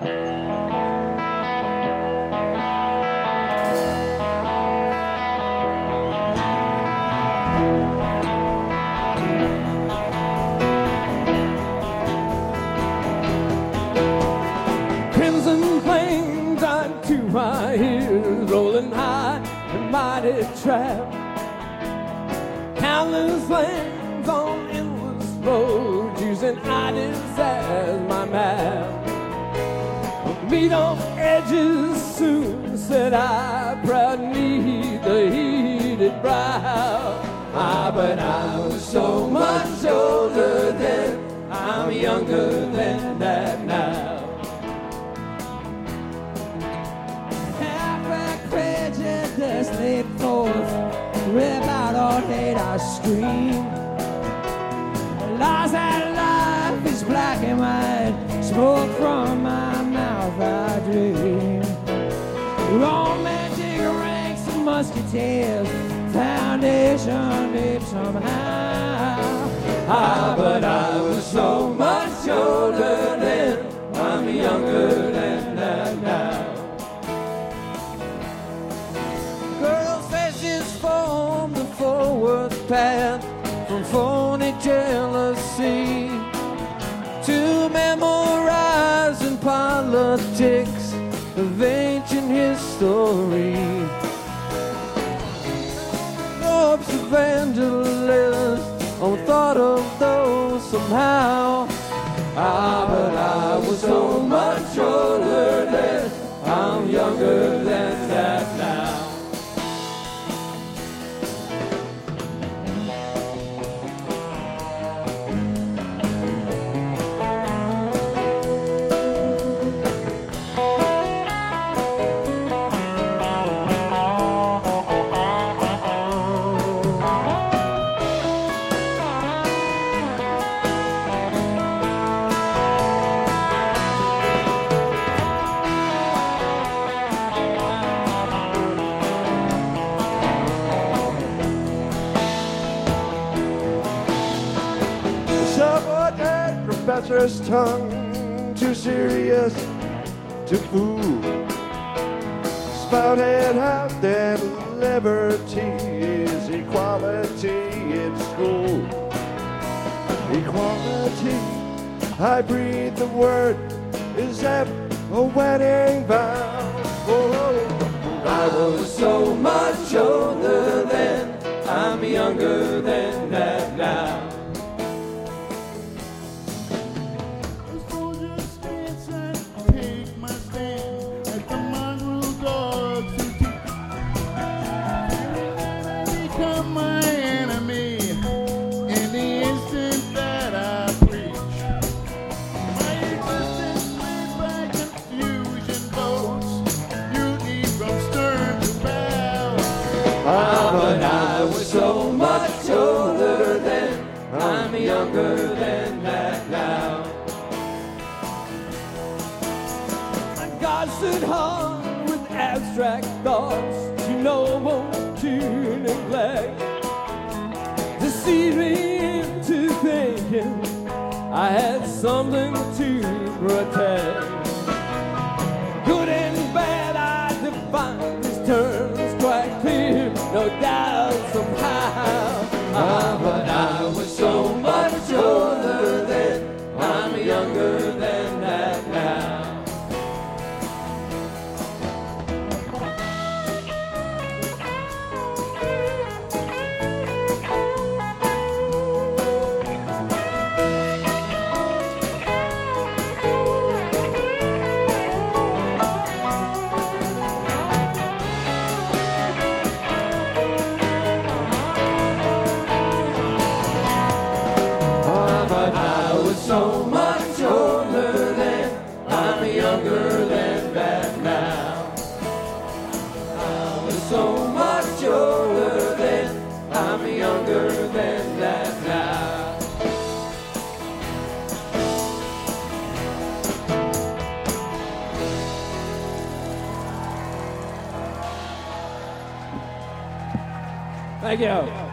Crimson flames unto my ears, rolling high and mighty trap. Countless lands on endless roads, using Idaho as my map. Meet on edges soon, said I, proud need the heated brow. But I was so much older then, I'm younger than that now. Half-back prejudice laid forth, rip out all hate I scream. Lies that life is black and white, smoke from my mouth I dream. Romantic ranks of musketeers, foundation deep somehow. But I was so much older then, I'm younger than that now. Girls' faces form the forward path from phony jealousy to memorizing politics of ancient history. Corpse evangelists on thought of those somehow. But I was so much older then, I'm younger than that now. Subordinate professor's tongue, too serious to fool. Spouted out that liberty is equality in school. Equality, I breathe the word, is that a wedding vow? Oh, I was so much older then, I'm younger than that now. But I was so much older then, I'm younger than that now. God stood hard with abstract thoughts, too noble to neglect. Deceived me into thinking I had something to protect. Good and bad, I define these terms quite clear, no doubt somehow. But I was so much older then, I'm younger than that now. But I was so much older then, I'm younger than that now. I was so much older then, I'm younger than that now. Thank you.